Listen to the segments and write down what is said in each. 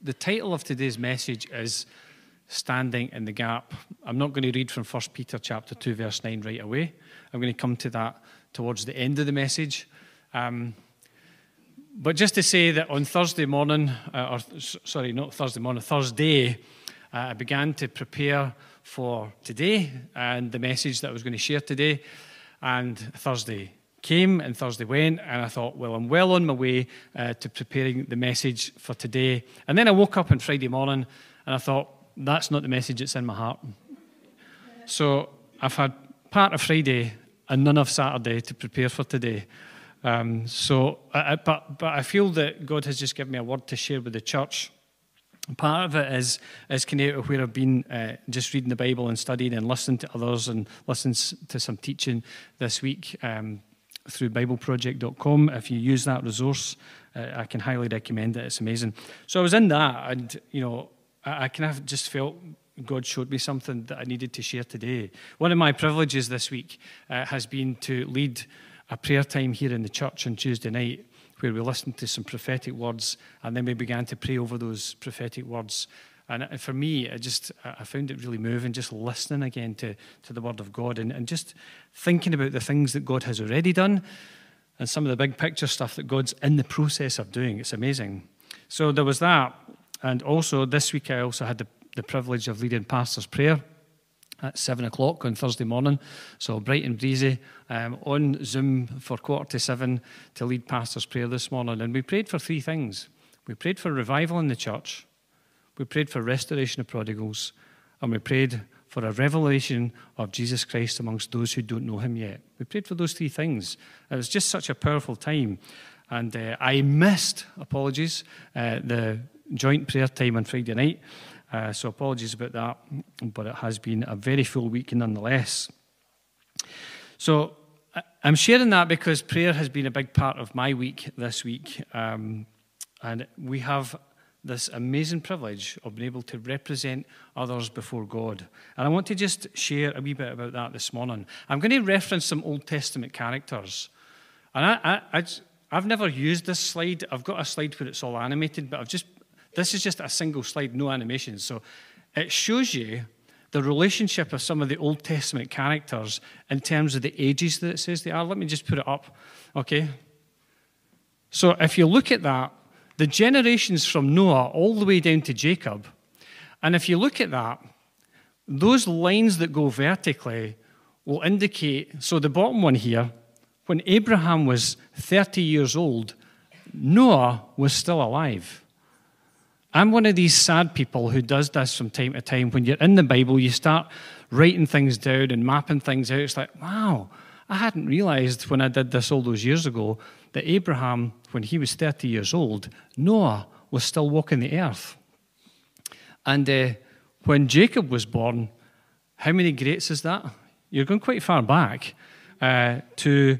The title of today's message is Standing in the Gap. I'm not going to read from 1 Peter chapter 2, verse 9 right away. I'm going to come to that towards the end of the message. But just to say that on Thursday, I began to prepare for today and the message that I was going to share today. And Thursday came and Thursday went, and I thought, well, I'm well on my way to preparing the message for today. And then I woke up on Friday morning and I thought, that's not the message that's in my heart. So I've had part of Friday and none of Saturday to prepare for today. But I feel that God has just given me a word to share with the church. Part of it is kind of where I've been just reading the Bible and studying and listening to others and listening to some teaching this week through BibleProject.com. If you use that resource, I can highly recommend it. It's amazing. So I was in that, and I kind of just felt God showed me something that I needed to share today. One of my privileges this week has been to lead a prayer time here in the church on Tuesday night, where we listened to some prophetic words, and then we began to pray over those prophetic words. And for me, I found it really moving, just listening again to the Word of God and just thinking about the things that God has already done and some of the big picture stuff that God's in the process of doing. It's amazing. So there was that. And also this week I also had the privilege of leading Pastor's Prayer at 7 o'clock on Thursday morning. So bright and breezy, on Zoom for 6:45 to lead Pastor's Prayer this morning. And we prayed for three things. We prayed for revival in the church. We prayed for restoration of prodigals, and we prayed for a revelation of Jesus Christ amongst those who don't know him yet. We prayed for those three things. It was just such a powerful time. And I missed, the joint prayer time on Friday night. So apologies about that, but it has been a very full week nonetheless. So I'm sharing that because prayer has been a big part of my week this week. And we have this amazing privilege of being able to represent others before God. And I want to just share a wee bit about that this morning. I'm going to reference some Old Testament characters. And I've never used this slide. I've got a slide where it's all animated, but this is just a single slide, no animation. So it shows you the relationship of some of the Old Testament characters in terms of the ages that it says they are. Let me just put it up, okay? So if you look at that, the generations from Noah all the way down to Jacob, and if you look at that, those lines that go vertically will indicate, so the bottom one here, when Abraham was 30 years old, Noah was still alive. I'm one of these sad people who does this from time to time. When you're in the Bible, you start writing things down and mapping things out. It's like, wow, I hadn't realized when I did this all those years ago that Abraham, when he was 30 years old, Noah was still walking the earth. And when Jacob was born, how many greats is that? You're going quite far back to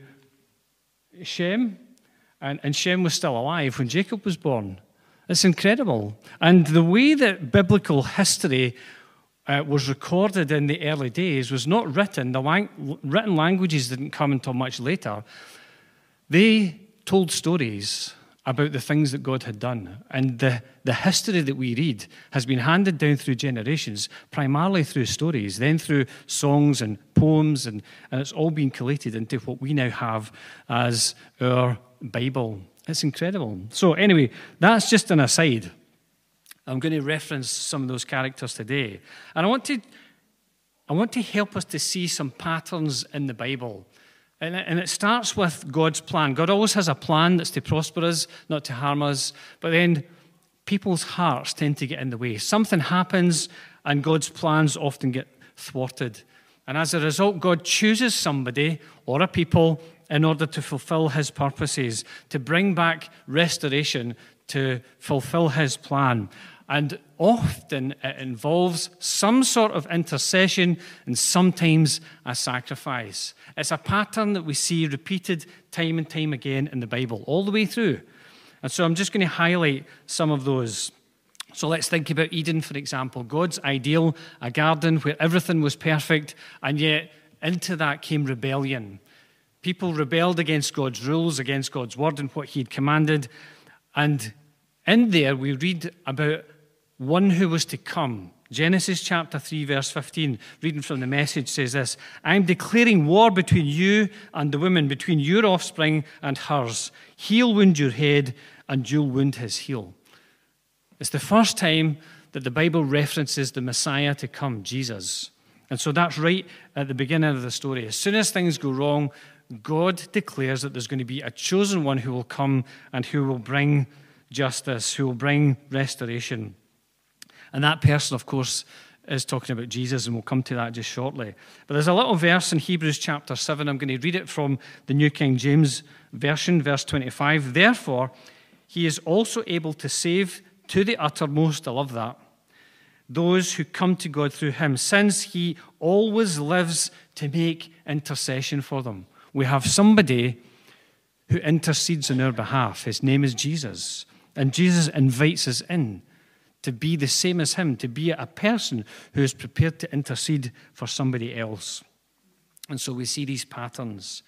Shem, and Shem was still alive when Jacob was born. It's incredible. And the way that biblical history was recorded in the early days was not written. The written languages didn't come until much later. They told stories about the things that God had done. And the history that we read has been handed down through generations, primarily through stories, then through songs and poems, and it's all been collated into what we now have as our Bible. It's incredible. So anyway, that's just an aside. I'm going to reference some of those characters today. And I want to help us to see some patterns in the Bible. And it starts with God's plan. God always has a plan that's to prosper us, not to harm us. But then people's hearts tend to get in the way. Something happens and God's plans often get thwarted. And as a result, God chooses somebody or a people in order to fulfill his purposes, to bring back restoration, to fulfill his plan. And often it involves some sort of intercession and sometimes a sacrifice. It's a pattern that we see repeated time and time again in the Bible, all the way through. And so I'm just going to highlight some of those. So let's think about Eden, for example. God's ideal, a garden where everything was perfect, and yet into that came rebellion. People rebelled against God's rules, against God's word and what he had commanded. And in there we read about one who was to come. Genesis chapter 3, verse 15, reading from the Message, says this: I'm declaring war between you and the woman, between your offspring and hers. He'll wound your head, and you'll wound his heel. It's the first time that the Bible references the Messiah to come, Jesus. And so that's right at the beginning of the story. As soon as things go wrong, God declares that there's going to be a chosen one who will come and who will bring justice, who will bring restoration. And that person, of course, is talking about Jesus, and we'll come to that just shortly. But there's a little verse in Hebrews chapter 7. I'm going to read it from the New King James Version, verse 25. Therefore, he is also able to save to the uttermost, I love that, those who come to God through him, since he always lives to make intercession for them. We have somebody who intercedes on our behalf. His name is Jesus. And Jesus invites us in to be the same as him, to be a person who is prepared to intercede for somebody else. And so we see these patterns.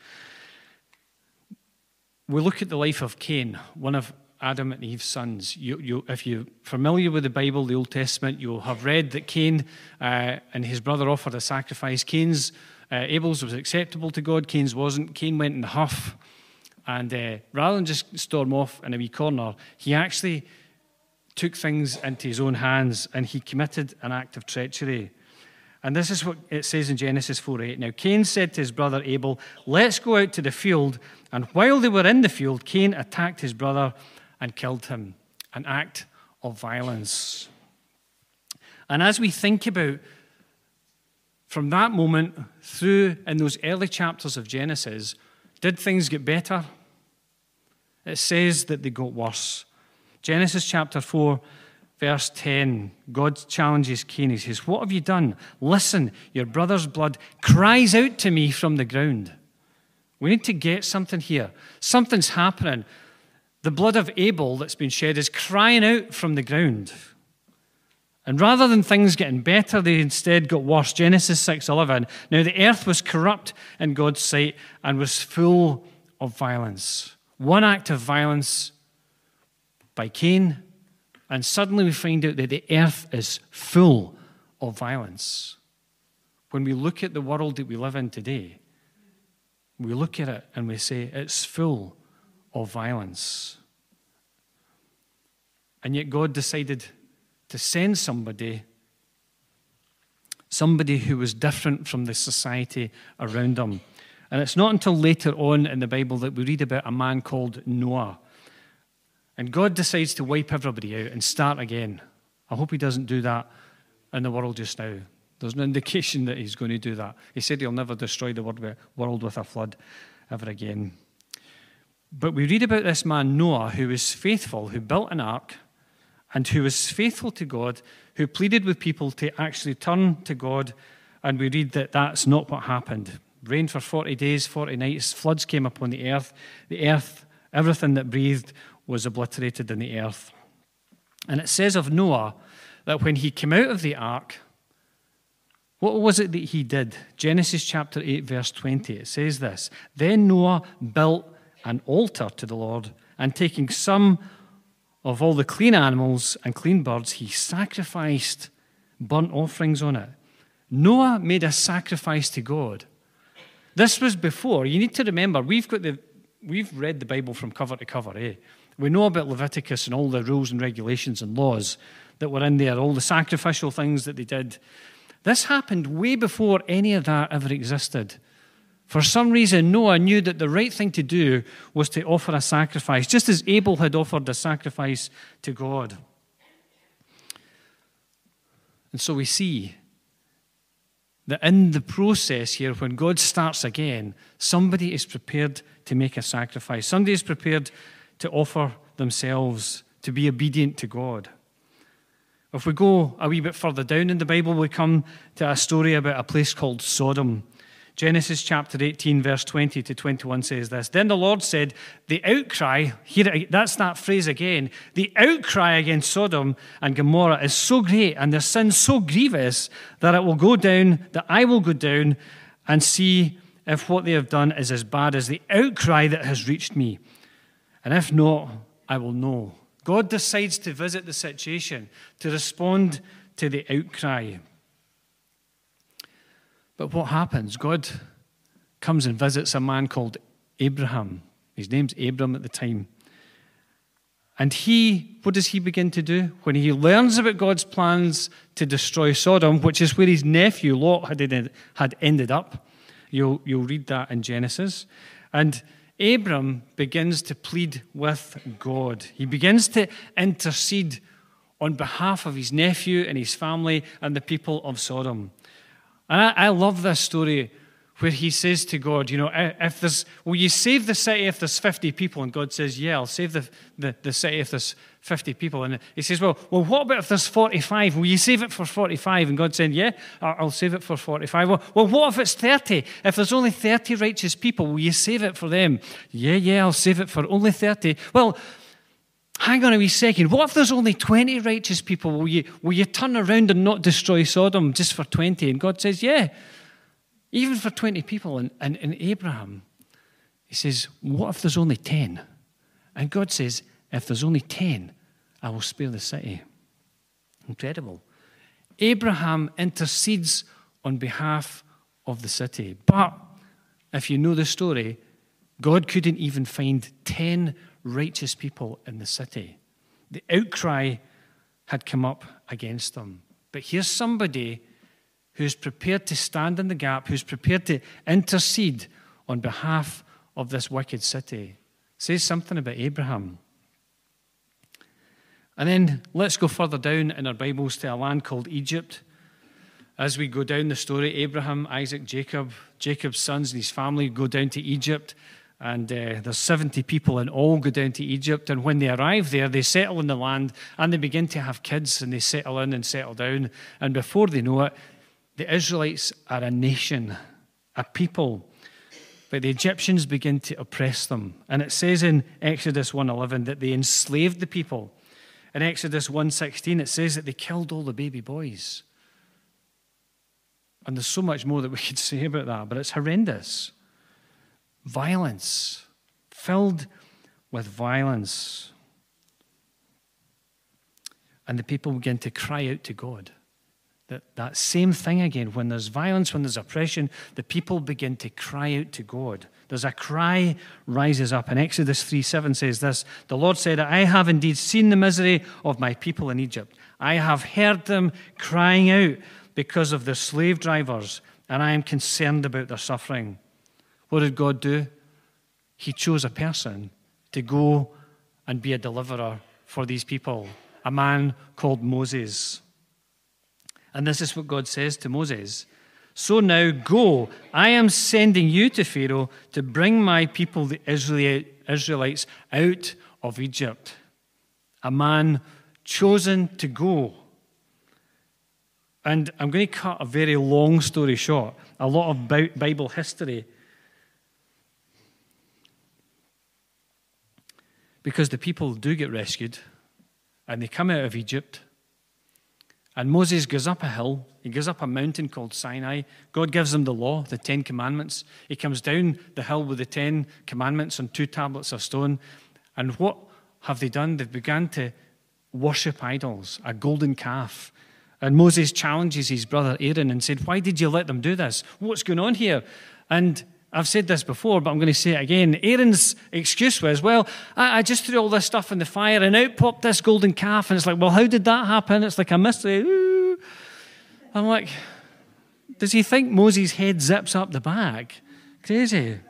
We look at the life of Cain, one of Adam and Eve's sons. If you're familiar with the Bible, the Old Testament, you'll have read that Cain and his brother offered a sacrifice. Abel's was acceptable to God, Cain's wasn't. Cain went in a huff, and rather than just storm off in a wee corner, he actually took things into his own hands, and he committed an act of treachery. And this is what it says in Genesis 4:8. Now Cain said to his brother Abel, let's go out to the field. And while they were in the field, Cain attacked his brother and killed him. An act of violence. And as we think about from that moment through in those early chapters of Genesis, did things get better? It says that they got worse. Genesis chapter 4, verse 10, God challenges Cain. He says, what have you done? Listen, your brother's blood cries out to me from the ground. We need to get something here. Something's happening. The blood of Abel that's been shed is crying out from the ground. And rather than things getting better, they instead got worse. Genesis 6:11. Now the earth was corrupt in God's sight and was full of violence. One act of violence by Cain, and suddenly we find out that the earth is full of violence. When we look at the world that we live in today, we look at it and we say it's full of violence. And yet God decided to send somebody who was different from the society around him. And it's not until later on in the Bible that we read about a man called Noah. And God decides to wipe everybody out and start again. I hope he doesn't do that in the world just now. There's no indication that he's going to do that. He said he'll never destroy the world with a flood ever again. But we read about this man Noah, who was faithful, who built an ark, and who was faithful to God, who pleaded with people to actually turn to God. And we read that that's not what happened. Rained for 40 days, 40 nights, floods came upon the earth. The earth, everything that breathed, was obliterated in the earth. And it says of Noah that when he came out of the ark, what was it that he did? Genesis chapter 8, verse 20, it says this: Then Noah built an altar to the Lord, and taking some of all the clean animals and clean birds, he sacrificed burnt offerings on it. Noah made a sacrifice to God. This was before. You need to remember, we've read the Bible from cover to cover, eh? We know about Leviticus and all the rules and regulations and laws that were in there, all the sacrificial things that they did. This happened way before any of that ever existed. For some reason, Noah knew that the right thing to do was to offer a sacrifice, just as Abel had offered a sacrifice to God. And so we see that in the process here, when God starts again, somebody is prepared to make a sacrifice. Somebody is prepared to offer themselves to be obedient to God. If we go a wee bit further down in the Bible, we come to a story about a place called Sodom. Genesis chapter 18, verse 20 to 21 says this: Then the Lord said, the outcry, that's that phrase again, the outcry against Sodom and Gomorrah is so great and their sin so grievous that I will go down and see if what they have done is as bad as the outcry that has reached me. And if not, I will know. God decides to visit the situation, to respond to the outcry. But what happens? God comes and visits a man called Abraham. His name's Abram at the time. And what does he begin to do? When he learns about God's plans to destroy Sodom, which is where his nephew Lot had ended up. You'll read that in Genesis. And Abram begins to plead with God. He begins to intercede on behalf of his nephew and his family and the people of Sodom. And I love this story where he says to God, will you save the city if there's 50 people? And God says, yeah, I'll save the city if there's 50 people. And he says, well, what about if there's 45? Will you save it for 45? And God said, yeah, I'll save it for 45. Well, what if it's 30? If there's only 30 righteous people, will you save it for them? Yeah, I'll save it for only 30. Well, hang on a wee second. What if there's only 20 righteous people? Will you turn around and not destroy Sodom just for 20? And God says, yeah. Even for 20 people, and Abraham, he says, what if there's only 10? And God says, if there's only 10, I will spare the city. Incredible. Abraham intercedes on behalf of the city. But if you know the story, God couldn't even find 10 righteous people in the city. The outcry had come up against them. But here's somebody who's prepared to stand in the gap, who's prepared to intercede on behalf of this wicked city. Says something about Abraham. And then let's go further down in our Bibles to a land called Egypt. As we go down the story, Abraham, Isaac, Jacob's sons and his family go down to Egypt. And there's 70 people in all go down to Egypt. And when they arrive there, they settle in the land and they begin to have kids and they settle in and settle down. And before they know it, the Israelites are a nation, a people, but the Egyptians begin to oppress them. And it says in Exodus 1:11 that they enslaved the people. In Exodus 1:16 it says that they killed all the baby boys. And there's so much more that we could say about that, but it's horrendous. Violence, filled with violence. And the people begin to cry out to God. That same thing again. When there's violence, when there's oppression, the people begin to cry out to God. There's a cry rises up. And Exodus 3:7 says this, the Lord said, I have indeed seen the misery of my people in Egypt. I have heard them crying out because of their slave drivers, and I am concerned about their suffering. What did God do? He chose a person to go and be a deliverer for these people, a man called Moses. And this is what God says to Moses. So now go, I am sending you to Pharaoh to bring my people, the Israelites, out of Egypt. A man chosen to go. And I'm going to cut a very long story short, a lot of Bible history. Because the people do get rescued, and they come out of Egypt. And Moses goes up a hill. He goes up a mountain called Sinai. God gives him the law, the 10 Commandments. He comes down the hill with the 10 Commandments on 2 tablets of stone. And what have they done? They've begun to worship idols, a golden calf. And Moses challenges his brother Aaron and said, why did you let them do this? What's going on here? And I've said this before, but I'm going to say it again. Aaron's excuse was, well, I just threw all this stuff in the fire and out popped this golden calf. And it's like, well, how did that happen? It's like a mystery. Ooh. I'm like, does he think Moses' head zips up the back? Crazy.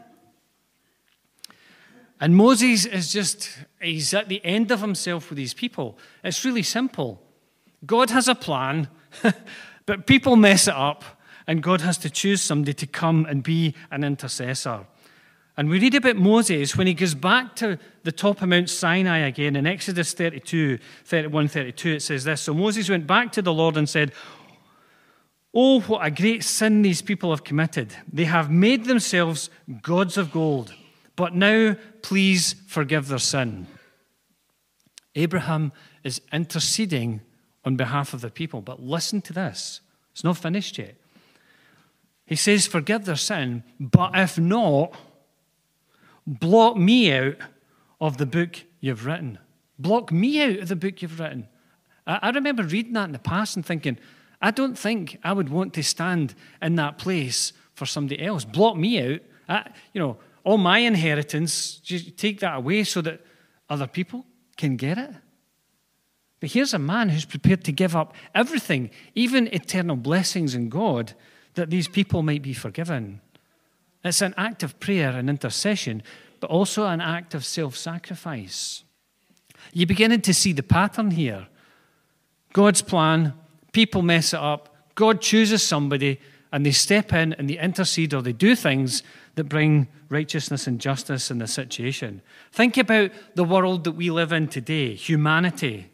And Moses he's at the end of himself with these people. It's really simple. God has a plan, but people mess it up. And God has to choose somebody to come and be an intercessor. And we read about Moses when he goes back to the top of Mount Sinai again in Exodus 31:32, it says this. So Moses went back to the Lord and said, oh, what a great sin these people have committed. They have made themselves gods of gold. But now, please forgive their sin. Abraham is interceding on behalf of the people. But listen to this. It's not finished yet. He says, forgive their sin, but if not, blot me out of the book you've written. Block me out of the book you've written. I remember reading that in the past and thinking, I don't think I would want to stand in that place for somebody else. Block me out. All my inheritance, just take that away so that other people can get it. But here's a man who's prepared to give up everything, even eternal blessings in God, that these people might be forgiven. It's an act of prayer and intercession, but also an act of self-sacrifice. You're beginning to see the pattern here. God's plan, people mess it up, God chooses somebody, and they step in and they intercede or they do things that bring righteousness and justice in the situation. Think about the world that we live in today, humanity.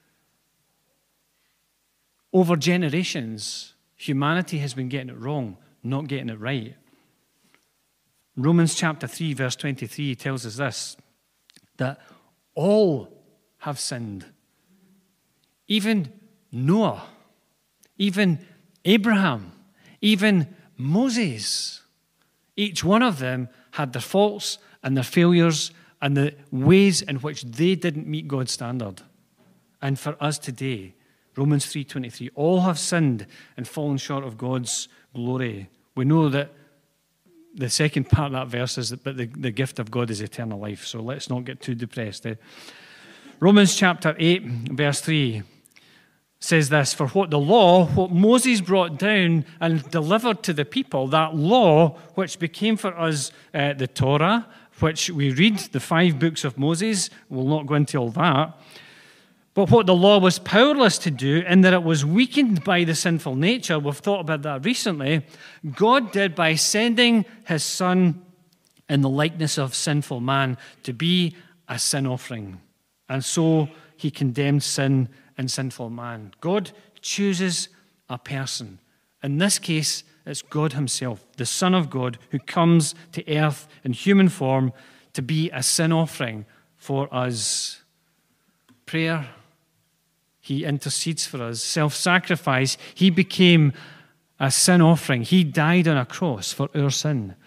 Over generations, humanity has been getting it wrong, not getting it right. Romans chapter 3, verse 23 tells us this, that all have sinned. Even Noah, even Abraham, even Moses. Each one of them had their faults and their failures and the ways in which they didn't meet God's standard. And for us today, Romans 3:23, all have sinned and fallen short of God's glory. We know that the second part of that verse is that but the gift of God is eternal life. So let's not get too depressed. Romans chapter 8, verse 3 says this, for what Moses brought down and delivered to the people, that law which became for us the Torah, which we read, the 5 books of Moses, we'll not go into all that, but what the law was powerless to do in that it was weakened by the sinful nature, we've thought about that recently, God did by sending his Son in the likeness of sinful man to be a sin offering. And so he condemned sin and sinful man. God chooses a person. In this case, it's God himself, the Son of God, who comes to earth in human form to be a sin offering for us. Prayer, he intercedes for us. Self-sacrifice, he became a sin offering. He died on a cross for our sin.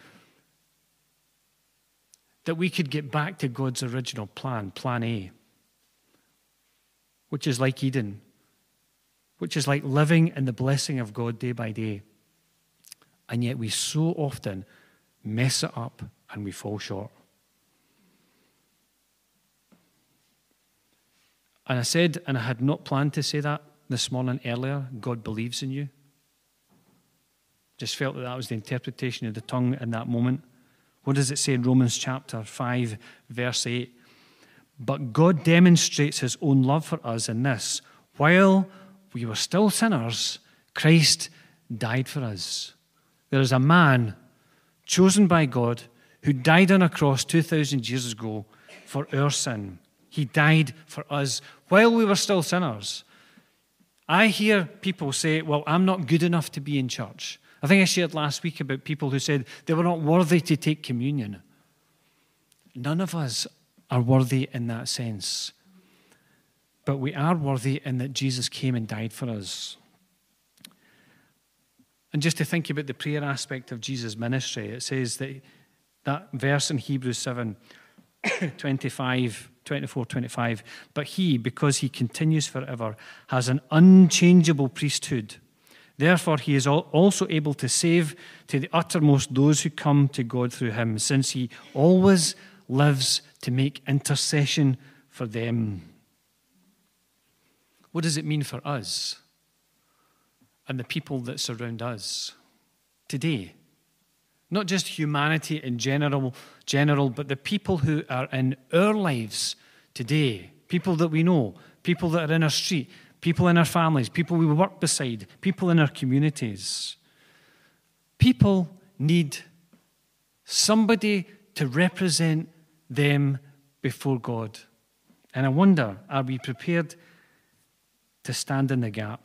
That we could get back to God's original plan, plan A, which is like Eden, which is like living in the blessing of God day by day. And yet we so often mess it up and we fall short. And I said, and I had not planned to say that this morning earlier, God believes in you. Just felt that was the interpretation of the tongue in that moment. What does it say in Romans chapter 5, verse 8? But God demonstrates his own love for us in this. While we were still sinners, Christ died for us. There is a man chosen by God who died on a cross 2,000 years ago for our sin. He died for us while we were still sinners. I hear people say, well, I'm not good enough to be in church. I think I shared last week about people who said they were not worthy to take communion. None of us are worthy in that sense. But we are worthy in that Jesus came and died for us. And just to think about the prayer aspect of Jesus' ministry, it says that verse in Hebrews 7, 24, 25, but he, because he continues forever, has an unchangeable priesthood. Therefore, he is also able to save to the uttermost those who come to God through him, since he always lives to make intercession for them. What does it mean for us and the people that surround us today? Not just humanity in general, but the people who are in our lives today, people that we know, people that are in our street, people in our families, people we work beside, people in our communities. People need somebody to represent them before God. And I wonder, are we prepared to stand in the gap?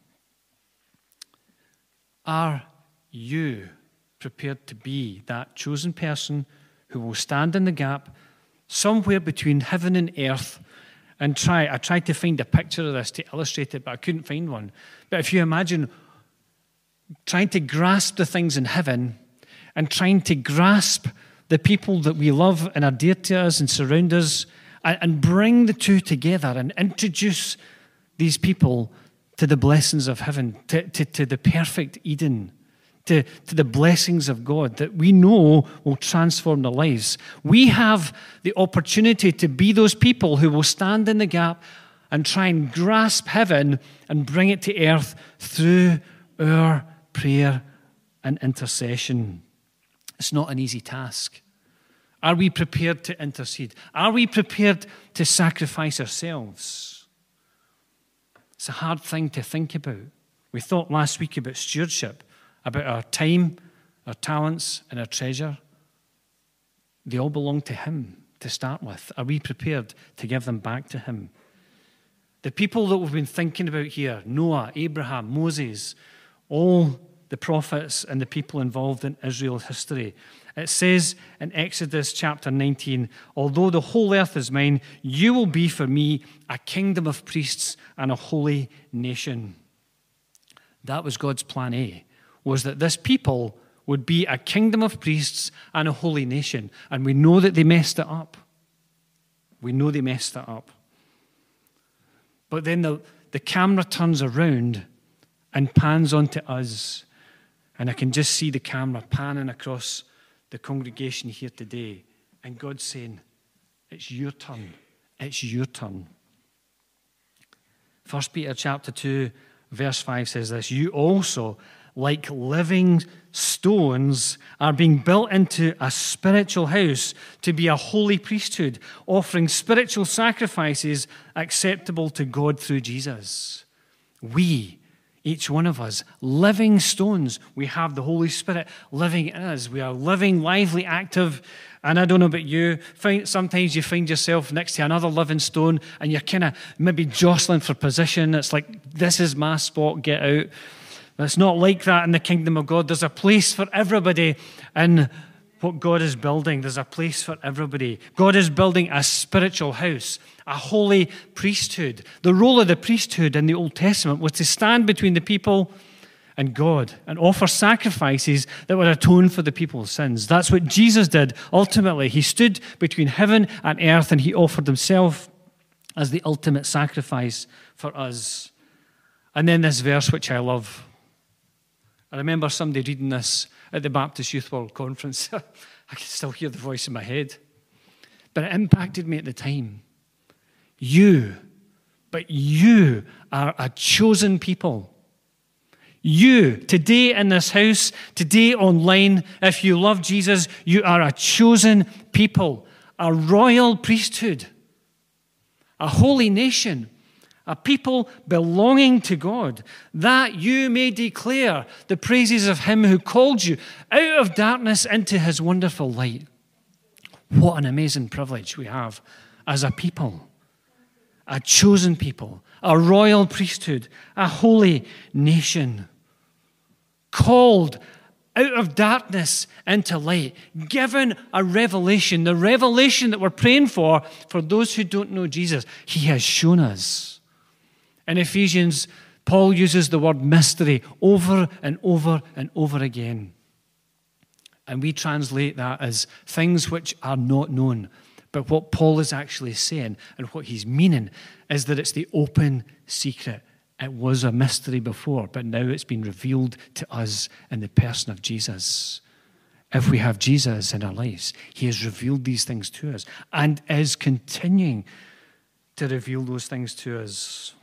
Are you prepared to be that chosen person who will stand in the gap somewhere between heaven and earth? And I tried to find a picture of this to illustrate it, but I couldn't find one. But if you imagine trying to grasp the things in heaven and trying to grasp the people that we love and are dear to us and surround us and bring the two together and introduce these people to the blessings of heaven, to the perfect Eden, to the blessings of God that we know will transform their lives. We have the opportunity to be those people who will stand in the gap and try and grasp heaven and bring it to earth through our prayer and intercession. It's not an easy task. Are we prepared to intercede? Are we prepared to sacrifice ourselves? It's a hard thing to think about. We thought last week about stewardship, about our time, our talents, and our treasure. They all belong to Him to start with. Are we prepared to give them back to Him? The people that we've been thinking about here, Noah, Abraham, Moses, all the prophets and the people involved in Israel's history. It says in Exodus chapter 19, although the whole earth is mine, you will be for me a kingdom of priests and a holy nation. That was God's plan A, was that this people would be a kingdom of priests and a holy nation. And we know that they messed it up. We know they messed it up. But then the camera turns around and pans onto us. And I can just see the camera panning across the congregation here today. And God's saying, it's your turn. It's your turn. 1 Peter chapter 2, verse 5 says this, you also, like living stones, are being built into a spiritual house to be a holy priesthood, offering spiritual sacrifices acceptable to God through Jesus. We, each one of us, living stones. We have the Holy Spirit living in us. We are living, lively, active. And I don't know about you, sometimes you find yourself next to another living stone and you're kind of maybe jostling for position. It's like, this is my spot, get out. But it's not like that in the kingdom of God. There's a place for everybody in what God is building. There's a place for everybody. God is building a spiritual house, a holy priesthood. The role of the priesthood in the Old Testament was to stand between the people and God and offer sacrifices that would atone for the people's sins. That's what Jesus did. Ultimately, he stood between heaven and earth and he offered himself as the ultimate sacrifice for us. And then this verse, which I love. I remember somebody reading this at the Baptist Youth World Conference. I can still hear the voice in my head. But it impacted me at the time. You are a chosen people. You, today in this house, today online, if you love Jesus, you are a chosen people, a royal priesthood, a holy nation, a people belonging to God, that you may declare the praises of him who called you out of darkness into his wonderful light. What an amazing privilege we have as a people, a chosen people, a royal priesthood, a holy nation, called out of darkness into light, given a revelation, the revelation that we're praying for those who don't know Jesus. He has shown us. In Ephesians, Paul uses the word mystery over and over and over again. And we translate that as things which are not known. But what Paul is actually saying and what he's meaning is that it's the open secret. It was a mystery before, but now it's been revealed to us in the person of Jesus. If we have Jesus in our lives, he has revealed these things to us and is continuing to reveal those things to us.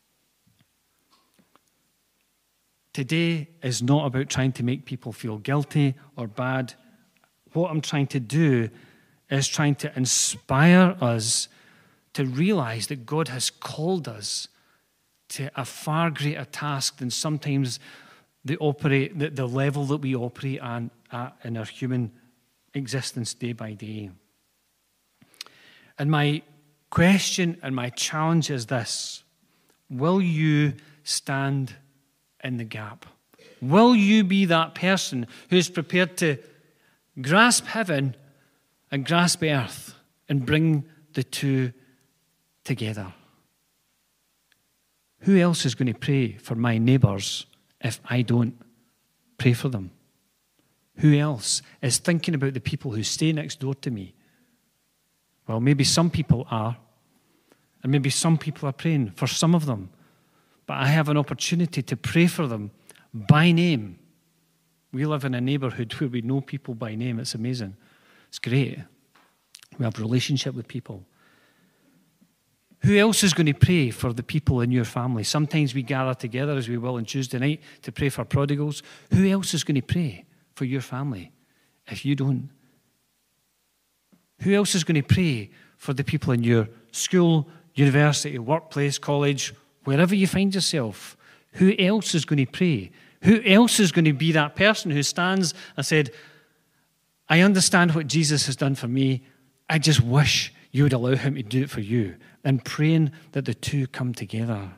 Today is not about trying to make people feel guilty or bad. What I'm trying to do is trying to inspire us to realize that God has called us to a far greater task than sometimes the level that we operate at in our human existence day by day. And my question and my challenge is this: will you stand in the gap? Will you be that person who's prepared to grasp heaven and grasp earth and bring the two together? Who else is going to pray for my neighbours if I don't pray for them? Who else is thinking about the people who stay next door to me Well, maybe some people are, and maybe some people are praying for some of them. But I have an opportunity to pray for them by name. We live in a neighborhood where we know people by name. It's amazing. It's great. We have a relationship with people. Who else is going to pray for the people in your family? Sometimes we gather together, as we will on Tuesday night, to pray for prodigals. Who else is going to pray for your family if you don't? Who else is going to pray for the people in your school, university, workplace, college, wherever you find yourself? Who else is going to pray? Who else is going to be that person who stands and said, I understand what Jesus has done for me. I just wish you would allow him to do it for you. And praying that the two come together.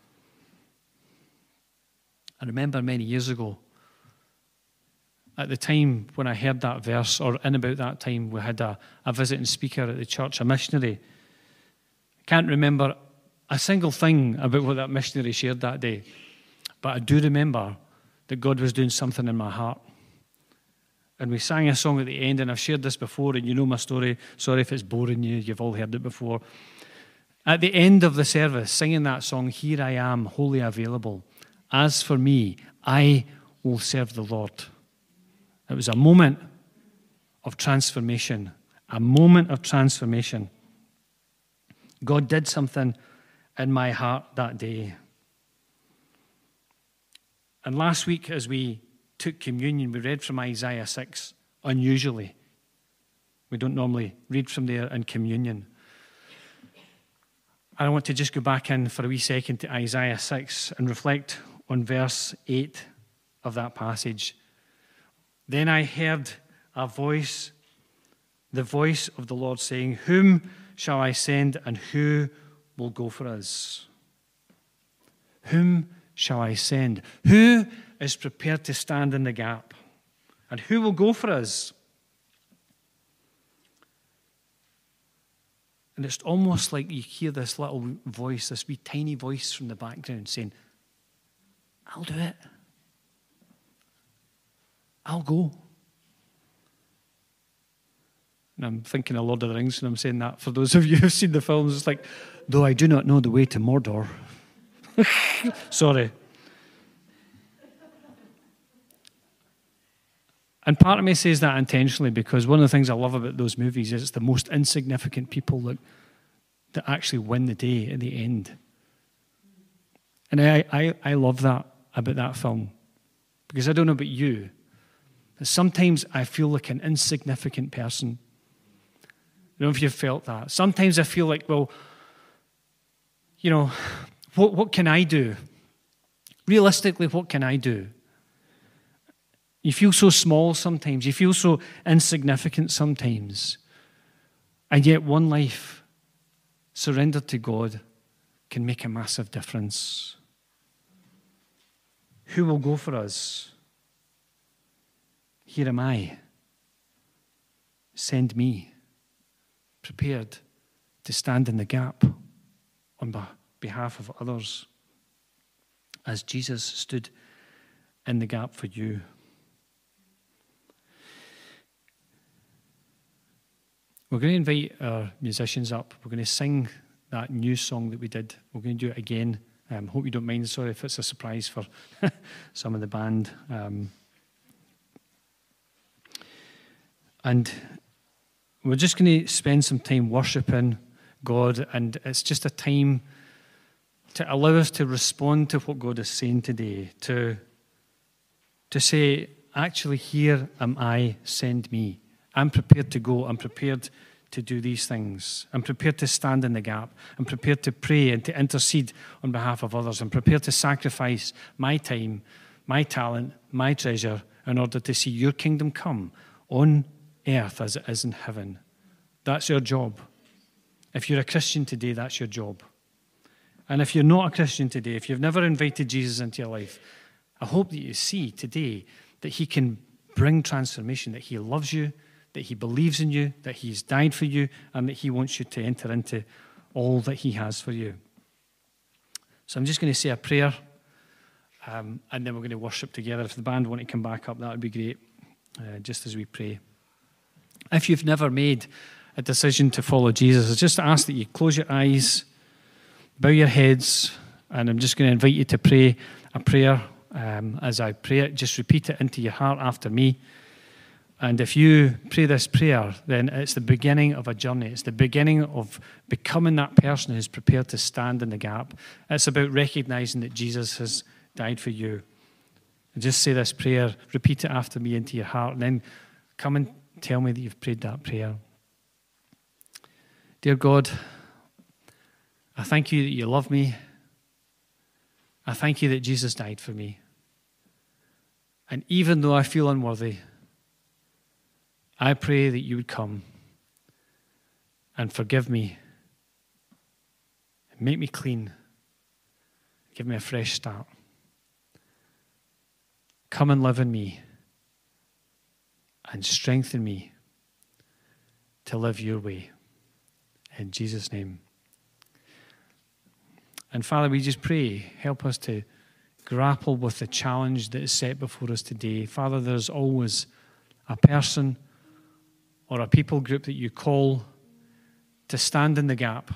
I remember many years ago, at the time when I heard that verse, or in about that time, we had a visiting speaker at the church, a missionary. I can't remember a single thing about what that missionary shared that day, but I do remember that God was doing something in my heart. And we sang a song at the end, and I've shared this before, and you know my story. Sorry if it's boring you, you've all heard it before. At the end of the service, singing that song, Here I Am, Wholly Available. As for me, I will serve the Lord. It was a moment of transformation. A moment of transformation. God did something in my heart that day. And last week, as we took communion, we read from Isaiah 6, unusually. We don't normally read from there in communion. And I want to just go back in for a wee second to Isaiah 6 and reflect on verse 8 of that passage. Then I heard a voice, the voice of the Lord saying, Whom shall I send, and who will go for us? Whom shall I send? Who is prepared to stand in the gap? And who will go for us? And it's almost like you hear this little voice, this wee tiny voice from the background saying, I'll do it. I'll go. And I'm thinking of Lord of the Rings, and I'm saying that for those of you who've seen the films. It's like, though I do not know the way to Mordor. Sorry. And part of me says that intentionally because one of the things I love about those movies is it's the most insignificant people that actually win the day at the end. And I love that about that film. Because I don't know about you, but sometimes I feel like an insignificant person. I don't know if you've felt that. Sometimes I feel like, well, you know, what can I do? Realistically, what can I do? You feel so small sometimes. You feel so insignificant sometimes. And yet one life surrendered to God can make a massive difference. Who will go for us? Here am I. Send me. Prepared to stand in the gap on behalf of others as Jesus stood in the gap for you. We're going to invite our musicians up. We're going to sing that new song that we did. We're going to do it again. Hope you don't mind. Sorry if it's a surprise for some of the band. And we're just going to spend some time worshiping God, and it's just a time to allow us to respond to what God is saying today, to say, actually, here am I, send me. I'm prepared to go. I'm prepared to do these things. I'm prepared to stand in the gap. I'm prepared to pray and to intercede on behalf of others. I'm prepared to sacrifice my time, my talent, my treasure in order to see your kingdom come on earth as it is in heaven. That's your job. If you're a Christian today, that's your job. And if you're not a Christian today, if you've never invited Jesus into your life, I hope that you see today that he can bring transformation, that he loves you, that he believes in you, that he's died for you, and that he wants you to enter into all that he has for you. So I'm just going to say a prayer, and then we're going to worship together. If the band want to come back up, that would be great, just as we pray. If you've never made a decision to follow Jesus, I just ask that you close your eyes, bow your heads, and I'm just going to invite you to pray a prayer. As I pray it, just repeat it into your heart after me. And if you pray this prayer, then it's the beginning of a journey. It's the beginning of becoming that person who's prepared to stand in the gap. It's about recognizing that Jesus has died for you. And just say this prayer, repeat it after me into your heart, and then come and tell me that you've prayed that prayer. Dear God, I thank you that you love me. I thank you that Jesus died for me. And even though I feel unworthy, I pray that you would come and forgive me and make me clean. Give me a fresh start. Come and live in me and strengthen me to live your way. In Jesus' name. And Father, we just pray, help us to grapple with the challenge that is set before us today. Father, there's always a person or a people group that you call to stand in the gap.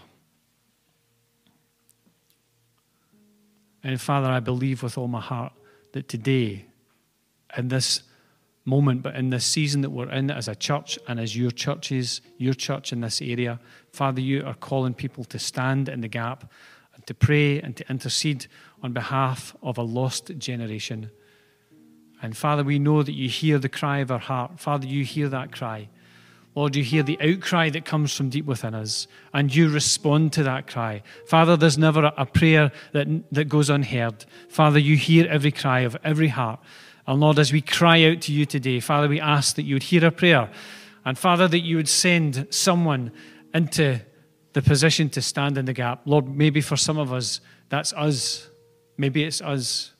And Father, I believe with all my heart that today, in this moment, but in this season that we're in as a church and as your churches, your church in this area, Father, you are calling people to stand in the gap and to pray and to intercede on behalf of a lost generation. And Father, we know that you hear the cry of our heart. Father, you hear that cry. Lord, you hear the outcry that comes from deep within us, and you respond to that cry. Father, there's never a prayer that goes unheard. Father, you hear every cry of every heart. And Lord, as we cry out to you today, Father, we ask that you would hear our prayer. And Father, that you would send someone into the position to stand in the gap. Lord, maybe for some of us, that's us. Maybe it's us.